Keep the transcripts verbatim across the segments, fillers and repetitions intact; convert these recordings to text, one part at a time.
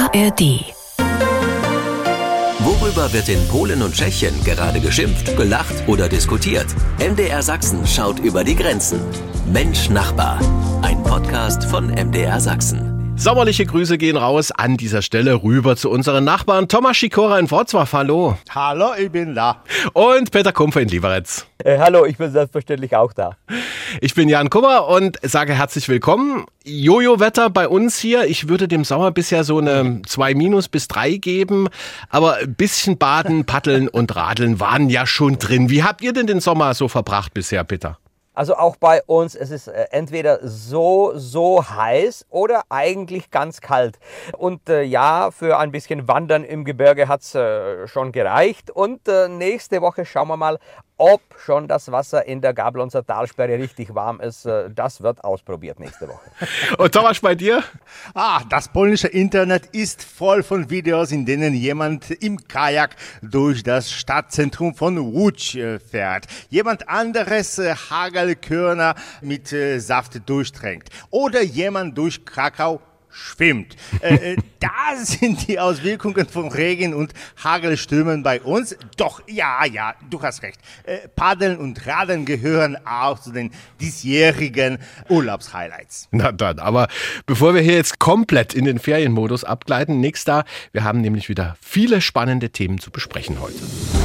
A R D. Worüber wird in Polen und Tschechien gerade geschimpft, gelacht oder diskutiert? M D R Sachsen schaut über die Grenzen. Mensch Nachbar, ein Podcast von M D R Sachsen. Sommerliche Grüße gehen raus an dieser Stelle rüber zu unseren Nachbarn Thomas Sikora in Wrocław. Hallo. Hallo, ich bin da. Und Peter Kumpfe in Liberec. Äh, hallo, ich bin selbstverständlich auch da. Ich bin Jan Kummer und sage herzlich willkommen. Jojo-Wetter bei uns hier. Ich würde dem Sommer bisher so eine zwei minus bis drei geben. Aber ein bisschen Baden, Paddeln und Radeln waren ja schon drin. Wie habt ihr denn den Sommer so verbracht bisher, Peter? Also auch bei uns, es ist äh, entweder so, so heiß oder eigentlich ganz kalt. Und äh, ja, für ein bisschen Wandern im Gebirge hat's äh, schon gereicht. Und äh, nächste Woche schauen wir mal, ob schon das Wasser in der Gablonzer Talsperre richtig warm ist. Äh, das wird ausprobiert nächste Woche. Und Thomas, bei dir? Ah, das polnische Internet ist voll von Videos, in denen jemand im Kajak durch das Stadtzentrum von Łódź äh, fährt. Jemand anderes äh, Hagelkörner mit äh, Saft durchtränkt. Oder jemand durch Krakau schwimmt. Äh, da sind die Auswirkungen von Regen und Hagelstürmen bei uns. Doch, ja, ja, du hast recht. Äh, Paddeln und Radeln gehören auch zu den diesjährigen Urlaubshighlights. Na dann, aber bevor wir hier jetzt komplett in den Ferienmodus abgleiten, nix da. Wir haben nämlich wieder viele spannende Themen zu besprechen heute.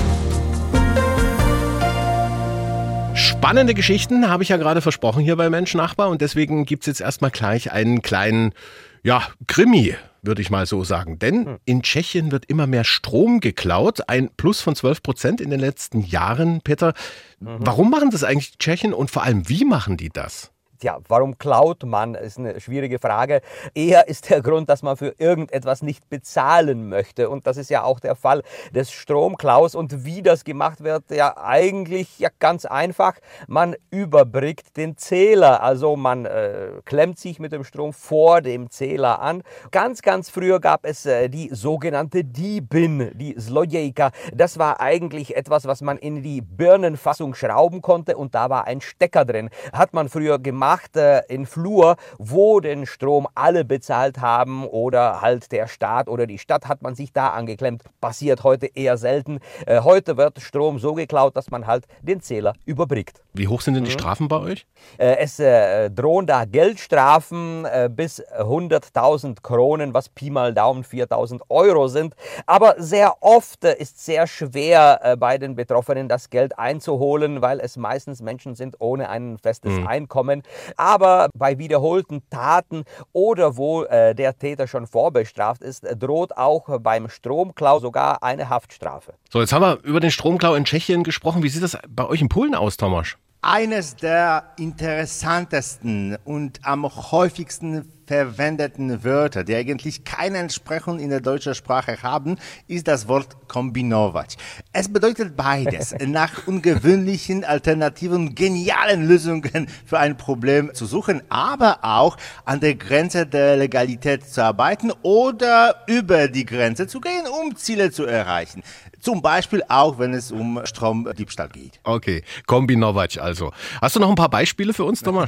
Spannende Geschichten habe ich ja gerade versprochen hier bei Mensch Nachbar und deswegen gibt's jetzt erstmal gleich einen kleinen, ja, Krimi, würde ich mal so sagen. Denn in Tschechien wird immer mehr Strom geklaut, ein Plus von zwölf Prozent in den letzten Jahren. Peter, mhm. warum machen das eigentlich die Tschechen und vor allem, wie machen die das? Tja, warum klaut man, ist eine schwierige Frage. Eher ist der Grund, dass man für irgendetwas nicht bezahlen möchte. Und das ist ja auch der Fall des Stromklaus. Und wie das gemacht wird, ja eigentlich ja ganz einfach. Man überbrückt den Zähler. Also man äh, klemmt sich mit dem Strom vor dem Zähler an. Ganz, ganz früher gab es äh, die sogenannte Diebin, die Zlodejka. Das war eigentlich etwas, was man in die Birnenfassung schrauben konnte. Und da war ein Stecker drin. Hat man früher gemacht. In Flur, wo den Strom alle bezahlt haben oder halt der Staat oder die Stadt, hat man sich da angeklemmt. Passiert heute eher selten. Äh, heute wird Strom so geklaut, dass man halt den Zähler überbrückt. Wie hoch sind denn die Strafen bei euch? Äh, es äh, drohen da Geldstrafen äh, bis hunderttausend Kronen, was Pi mal Daumen viertausend Euro sind. Aber sehr oft äh, ist sehr schwer äh, bei den Betroffenen das Geld einzuholen, weil es meistens Menschen sind ohne ein festes mhm. Einkommen. Aber bei wiederholten Taten oder wo äh, der Täter schon vorbestraft ist, droht auch beim Stromklau sogar eine Haftstrafe. So, jetzt haben wir über den Stromklau in Tschechien gesprochen. Wie sieht das bei euch in Polen aus, Thomas? Eines der interessantesten und am häufigsten verwendeten Wörter, die eigentlich keine Entsprechung in der deutschen Sprache haben, ist das Wort kombinować. Es bedeutet beides, nach ungewöhnlichen, alternativen, genialen Lösungen für ein Problem zu suchen, aber auch an der Grenze der Legalität zu arbeiten oder über die Grenze zu gehen, um Ziele zu erreichen. Zum Beispiel auch, wenn es um Stromdiebstahl geht. Okay, kombinować also. Hast du noch ein paar Beispiele für uns, Thomas?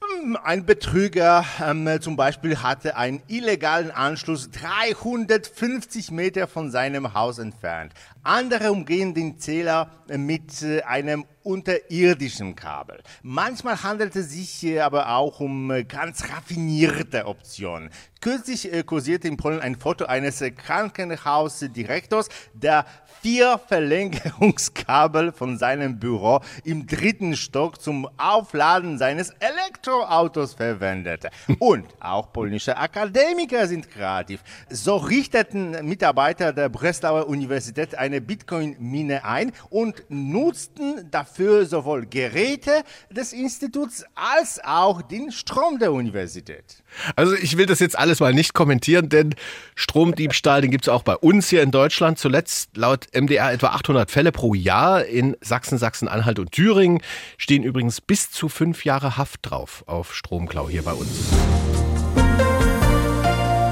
Ein Betrüger ähm, zum Beispiel hatte einen illegalen Anschluss dreihundertfünfzig Meter von seinem Haus entfernt. Andere umgehen den Zähler mit äh, einem unterirdischen Kabel. Manchmal handelt es sich äh, aber auch um äh, ganz raffinierte Optionen. Kürzlich äh, kursierte in Polen ein Foto eines äh, Krankenhausdirektors, der vier Verlängerungskabel von seinem Büro im dritten Stock zum Aufladen seines Elektroautos verwendete. Und auch polnische Akademiker sind kreativ. So richteten Mitarbeiter der Breslauer Universität eine Bitcoin-Mine ein und nutzten dafür sowohl Geräte des Instituts als auch den Strom der Universität. Also ich will das jetzt alles mal nicht kommentieren, denn Stromdiebstahl, den gibt es auch bei uns hier in Deutschland. Zuletzt laut M D R etwa achthundert Fälle pro Jahr. In Sachsen, Sachsen-Anhalt und Thüringen stehen übrigens bis zu fünf Jahre Haft drauf auf Stromklau hier bei uns.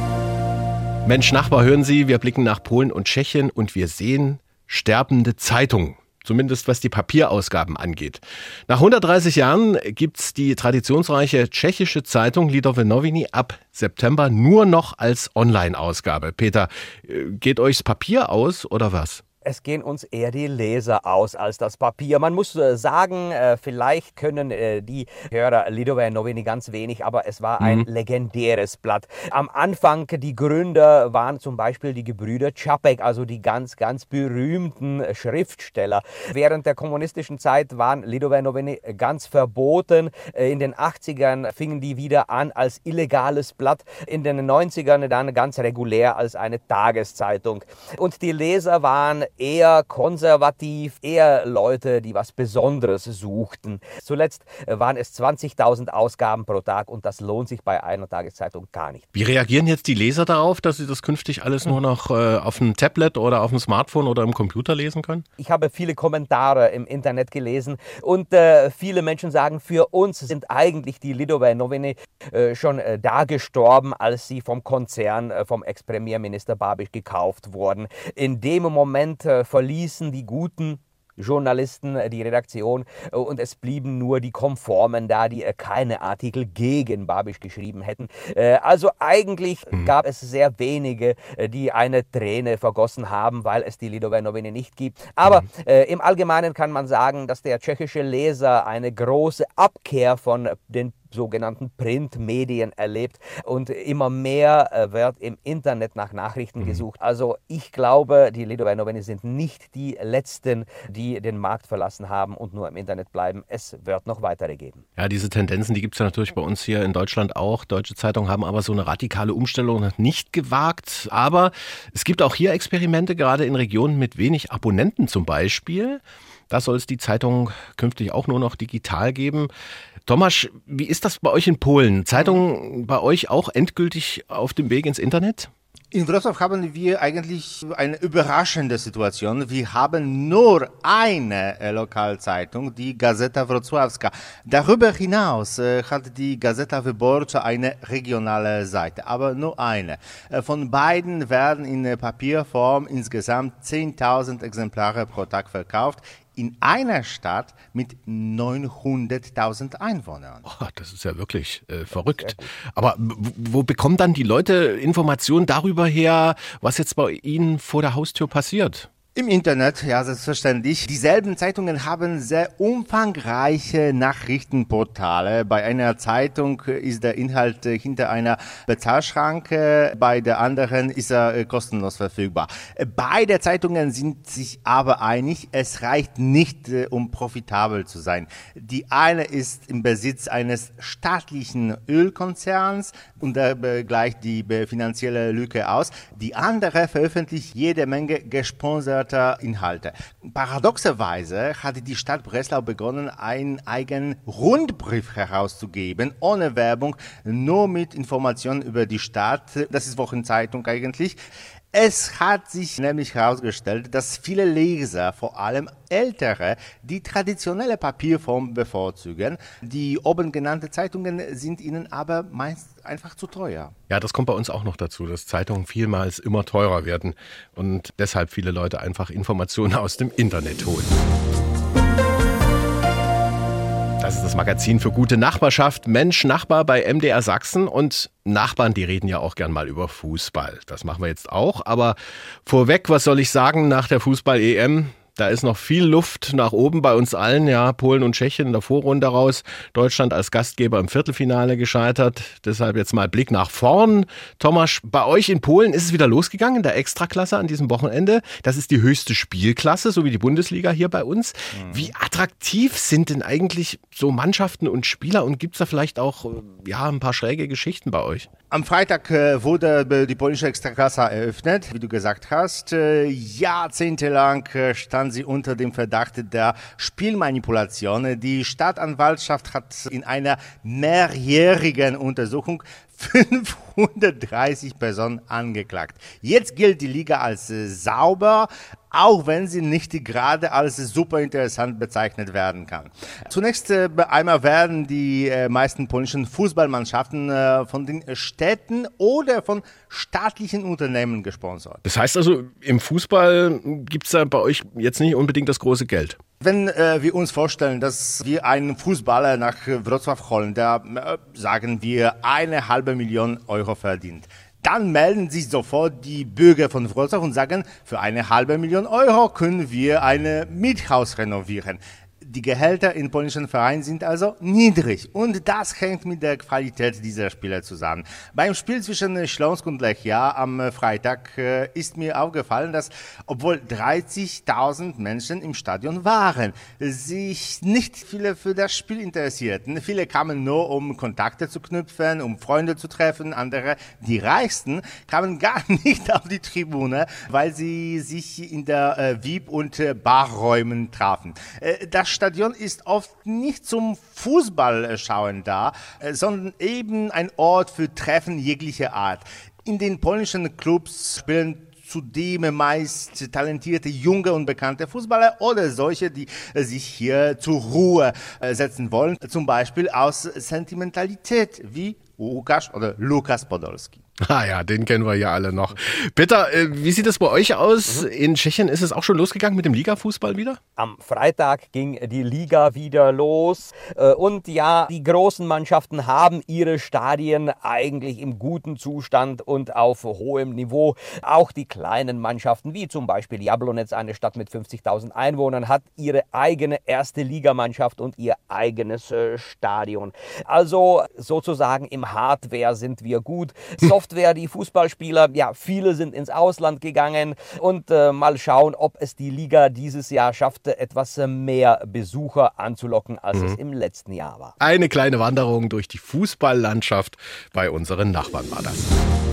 Mensch Nachbar, hören Sie, wir blicken nach Polen und Tschechien und wir sehen sterbende Zeitungen. zumindest was die Papierausgaben angeht. Nach hundertdreißig Jahren gibt's die traditionsreiche tschechische Zeitung Lidové noviny ab September nur noch als Online-Ausgabe. Peter, geht euchs Papier aus oder was? Es gehen uns eher die Leser aus als das Papier. Man muss sagen, vielleicht können die Hörer Lidové noviny ganz wenig, aber es war ein mhm. legendäres Blatt. Am Anfang, die Gründer waren zum Beispiel die Gebrüder Čapek, also die ganz, ganz berühmten Schriftsteller. Während der kommunistischen Zeit waren Lidové noviny ganz verboten. In den achtzigern fingen die wieder an als illegales Blatt. In den neunzigern dann ganz regulär als eine Tageszeitung. Und die Leser waren eher konservativ, eher Leute, die was Besonderes suchten. Zuletzt waren es zwanzigtausend Ausgaben pro Tag und das lohnt sich bei einer Tageszeitung gar nicht. Wie reagieren jetzt die Leser darauf, dass sie das künftig alles nur noch äh, auf dem Tablet oder auf dem Smartphone oder im Computer lesen können? Ich habe viele Kommentare im Internet gelesen und äh, viele Menschen sagen, für uns sind eigentlich die Lidové noviny äh, schon äh, da gestorben, als sie vom Konzern, äh, vom Ex-Premierminister Babiš gekauft wurden. In dem Moment verließen die guten Journalisten die Redaktion und es blieben nur die Konformen da, die keine Artikel gegen Babiš geschrieben hätten. Also eigentlich mhm. gab es sehr wenige, die eine Träne vergossen haben, weil es die Lidové noviny nicht gibt. Aber mhm. äh, im Allgemeinen kann man sagen, dass der tschechische Leser eine große Abkehr von den sogenannten Printmedien erlebt und immer mehr äh, wird im Internet nach Nachrichten mhm. gesucht. Also ich glaube, die Lidové noviny sind nicht die Letzten, die den Markt verlassen haben und nur im Internet bleiben. Es wird noch weitere geben. Ja, diese Tendenzen, die gibt es ja natürlich bei uns hier in Deutschland auch. Deutsche Zeitungen haben aber so eine radikale Umstellung noch nicht gewagt. Aber es gibt auch hier Experimente, gerade in Regionen mit wenig Abonnenten zum Beispiel. Da soll es die Zeitung künftig auch nur noch digital geben. Tomasz, wie ist das bei euch in Polen? Zeitung bei euch auch endgültig auf dem Weg ins Internet? In Wrocław haben wir eigentlich eine überraschende Situation. Wir haben nur eine äh, Lokalzeitung, die Gazeta Wrocławska. Darüber hinaus äh, hat die Gazeta Wyborcza eine regionale Seite, aber nur eine. Äh, von beiden werden in äh, Papierform insgesamt zehntausend Exemplare pro Tag verkauft. In einer Stadt mit neunhunderttausend Einwohnern. Oh, das ist ja wirklich äh, verrückt. Aber wo, wo bekommen dann die Leute Informationen darüber her, was jetzt bei Ihnen vor der Haustür passiert? Im Internet, ja, selbstverständlich. Dieselben Zeitungen haben sehr umfangreiche Nachrichtenportale. Bei einer Zeitung ist der Inhalt hinter einer Bezahlschranke, bei der anderen ist er kostenlos verfügbar. Beide Zeitungen sind sich aber einig, es reicht nicht, um profitabel zu sein. Die eine ist im Besitz eines staatlichen Ölkonzerns und da gleicht die finanzielle Lücke aus. Die andere veröffentlicht jede Menge gesponserte Inhalte. Paradoxerweise hatte die Stadt Breslau begonnen, einen eigenen Rundbrief herauszugeben, ohne Werbung, nur mit Informationen über die Stadt. Das ist Wochenzeitung eigentlich. Es hat sich nämlich herausgestellt, dass viele Leser, vor allem Ältere, die traditionelle Papierform bevorzugen. Die oben genannten Zeitungen sind ihnen aber meist einfach zu teuer. Ja, das kommt bei uns auch noch dazu, dass Zeitungen vielmals immer teurer werden und deshalb viele Leute einfach Informationen aus dem Internet holen. Das ist das Magazin für gute Nachbarschaft, Mensch, Nachbar bei M D R Sachsen. Und Nachbarn, die reden ja auch gern mal über Fußball. Das machen wir jetzt auch. Aber vorweg, was soll ich sagen nach der Fußball-E M? Da ist noch viel Luft nach oben bei uns allen. Ja, Polen und Tschechien in der Vorrunde raus. Deutschland als Gastgeber im Viertelfinale gescheitert. Deshalb jetzt mal Blick nach vorn. Tomasz, bei euch in Polen ist es wieder losgegangen in der Extraklasse an diesem Wochenende. Das ist die höchste Spielklasse, so wie die Bundesliga hier bei uns. Mhm. Wie attraktiv sind denn eigentlich so Mannschaften und Spieler? Und gibt es da vielleicht auch ja, ein paar schräge Geschichten bei euch? Am Freitag äh, wurde die polnische Extraklasse eröffnet, wie du gesagt hast. Äh, jahrzehntelang äh, stand sie unter dem Verdacht der Spielmanipulation. Die Staatsanwaltschaft hat in einer mehrjährigen Untersuchung fünfhundertdreißig Personen angeklagt. Jetzt gilt die Liga als äh, sauber, auch wenn sie nicht gerade als super interessant bezeichnet werden kann. Zunächst äh, einmal werden die äh, meisten polnischen Fußballmannschaften äh, von den Städten oder von staatlichen Unternehmen gesponsert. Das heißt also, im Fußball gibt es da bei euch jetzt nicht unbedingt das große Geld. Wenn äh, wir uns vorstellen, dass wir einen Fußballer nach Wrocław holen, der, äh, sagen wir, eine halbe Million Euro verdient, dann melden sich sofort die Bürger von Wrocław und sagen, für eine halbe Million Euro können wir ein Miethaus renovieren. Die Gehälter in polnischen Vereinen sind also niedrig und das hängt mit der Qualität dieser Spieler zusammen. Beim Spiel zwischen Śląsk und Lechia am Freitag äh, ist mir aufgefallen, dass obwohl dreißigtausend Menschen im Stadion waren, sich nicht viele für das Spiel interessierten. Viele kamen nur, um Kontakte zu knüpfen, um Freunde zu treffen. Andere, die Reichsten, kamen gar nicht auf die Tribüne, weil sie sich in der äh, V I P- und äh, Barräumen trafen. Äh, das Stadion ist oft nicht zum Fußballschauen da, sondern eben ein Ort für Treffen jeglicher Art. In den polnischen Clubs spielen zudem meist talentierte, junge und bekannte Fußballer oder solche, die sich hier zur Ruhe setzen wollen, zum Beispiel aus Sentimentalität, wie Łukasz oder Lukas Podolski. Ah ja, den kennen wir ja alle noch. Peter, äh, wie sieht es bei euch aus? Mhm. In Tschechien ist es auch schon losgegangen mit dem Ligafußball wieder? Am Freitag ging die Liga wieder los. Und ja, die großen Mannschaften haben ihre Stadien eigentlich im guten Zustand und auf hohem Niveau. Auch die kleinen Mannschaften, wie zum Beispiel Jablonec, eine Stadt mit fünfzigtausend Einwohnern, hat ihre eigene erste Ligamannschaft und ihr eigenes äh, Stadion. Also sozusagen im Hardware sind wir gut. Software, die Fußballspieler, ja, viele sind ins Ausland gegangen und äh, mal schauen, ob es die Liga dieses Jahr schaffte, etwas mehr Besucher anzulocken, als mhm. es im letzten Jahr war. Eine kleine Wanderung durch die Fußballlandschaft bei unseren Nachbarn war das.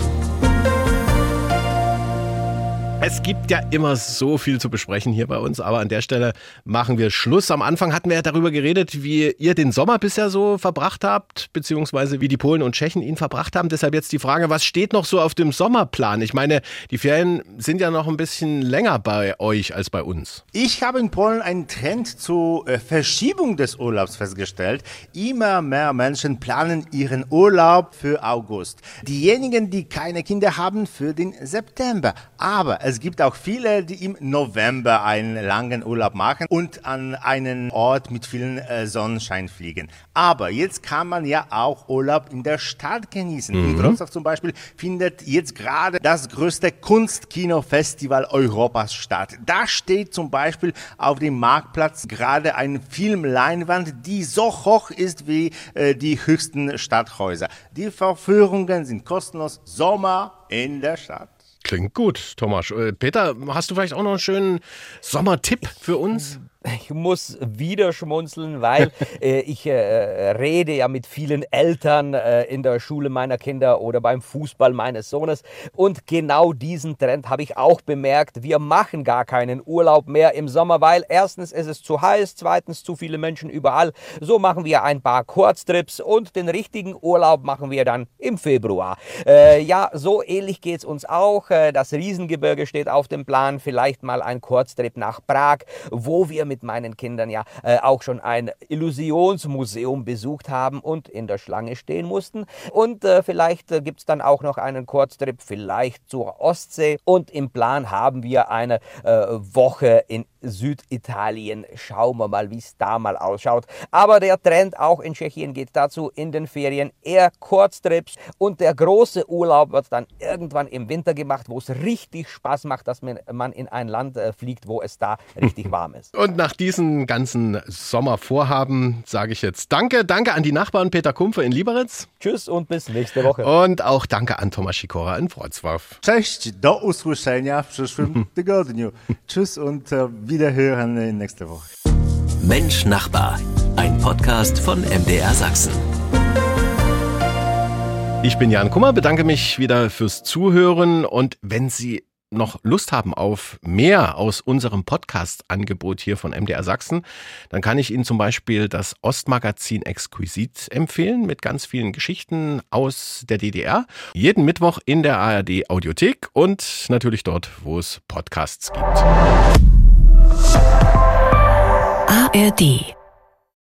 Es gibt ja immer so viel zu besprechen hier bei uns, aber an der Stelle machen wir Schluss. Am Anfang hatten wir ja darüber geredet, wie ihr den Sommer bisher so verbracht habt, beziehungsweise wie die Polen und Tschechen ihn verbracht haben. Deshalb jetzt die Frage, was steht noch so auf dem Sommerplan? Ich meine, die Ferien sind ja noch ein bisschen länger bei euch als bei uns. Ich habe in Polen einen Trend zur Verschiebung des Urlaubs festgestellt. Immer mehr Menschen planen ihren Urlaub für August. Diejenigen, die keine Kinder haben, für den September. Aber es gibt auch viele, die im November einen langen Urlaub machen und an einen Ort mit vielen äh, Sonnenschein fliegen. Aber jetzt kann man ja auch Urlaub in der Stadt genießen. Mhm. In Wrocław zum Beispiel findet jetzt gerade das größte Kunstkinofestival Europas statt. Da steht zum Beispiel auf dem Marktplatz gerade eine Filmleinwand, die so hoch ist wie äh, die höchsten Stadthäuser. Die Verführungen sind kostenlos. Sommer in der Stadt. Klingt gut, Thomas. Peter, hast du vielleicht auch noch einen schönen Sommertipp für uns? Ich muss wieder schmunzeln, weil äh, ich äh, rede ja mit vielen Eltern äh, in der Schule meiner Kinder oder beim Fußball meines Sohnes. Und genau diesen Trend habe ich auch bemerkt. Wir machen gar keinen Urlaub mehr im Sommer, weil erstens ist es zu heiß, zweitens zu viele Menschen überall. So machen wir ein paar Kurztrips und den richtigen Urlaub machen wir dann im Februar. Äh, ja, so ähnlich geht es uns auch. Das Riesengebirge steht auf dem Plan. Vielleicht mal ein Kurztrip nach Prag, wo wir mit meinen Kindern ja äh, auch schon ein Illusionsmuseum besucht haben und in der Schlange stehen mussten. Und äh, vielleicht äh, gibt es dann auch noch einen Kurztrip, vielleicht zur Ostsee. Und im Plan haben wir eine äh, Woche in Süditalien. Schauen wir mal, wie es da mal ausschaut. Aber der Trend auch in Tschechien geht dazu, in den Ferien eher Kurztrips. Und der große Urlaub wird dann irgendwann im Winter gemacht, wo es richtig Spaß macht, dass man in ein Land äh, fliegt, wo es da richtig warm ist. Und nach diesen ganzen Sommervorhaben sage ich jetzt Danke. Danke an die Nachbarn Peter Kumpfe in Liberec. Tschüss und bis nächste Woche. Und auch Danke an Tomasz Sikora in Wrocław. Cześć, do usłyszenia w przyszłym tygodniu. Tschüss und uh, wiederhören nächste Woche. Mensch Nachbar, ein Podcast von M D R Sachsen. Ich bin Jan Kummer, bedanke mich wieder fürs Zuhören und wenn Sie noch Lust haben auf mehr aus unserem Podcast-Angebot hier von M D R Sachsen, dann kann ich Ihnen zum Beispiel das Ostmagazin Exquisit empfehlen mit ganz vielen Geschichten aus der D D R. Jeden Mittwoch in der A R D Audiothek und natürlich dort, wo es Podcasts gibt. A R D